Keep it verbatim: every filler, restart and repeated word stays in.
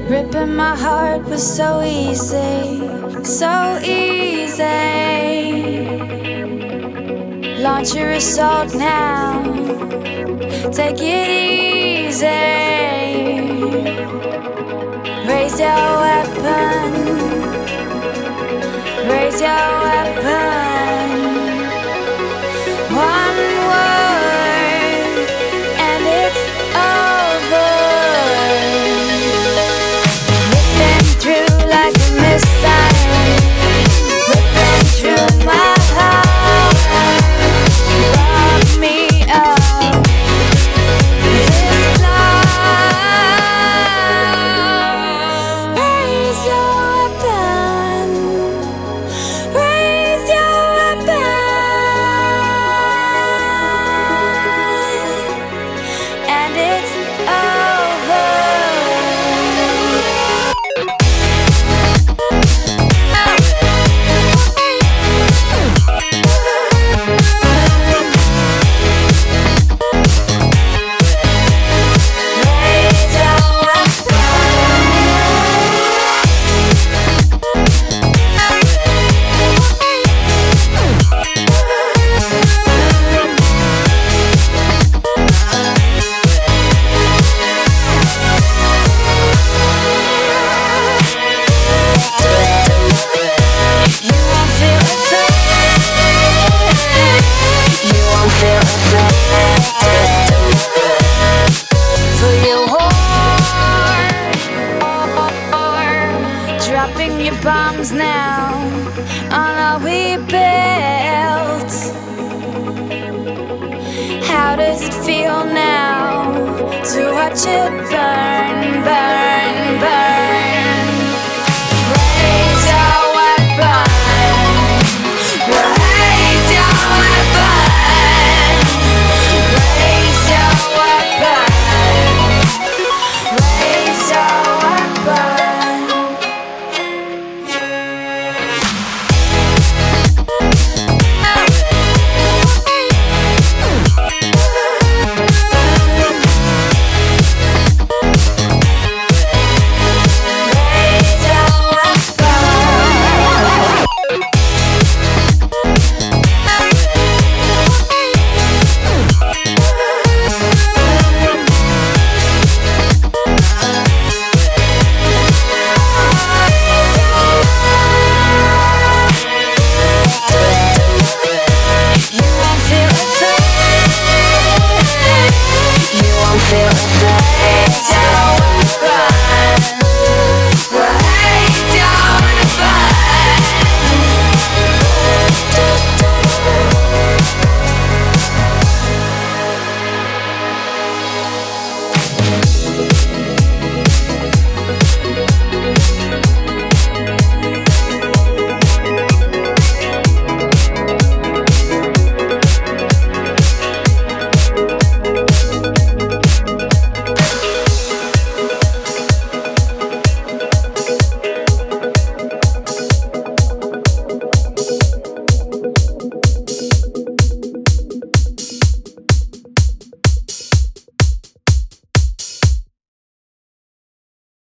Ripping my heart was so easy, so easy. Launch your assault now, take it easy. Raise your weapon, raise your weapon. One word and it's over. Ripping through like a missile, ripping through my heart. Rob me of this love. Raise your weapon, raise your weapon, and it's over. Dropping your bombs now on all we built. How does it feel now to watch it burn?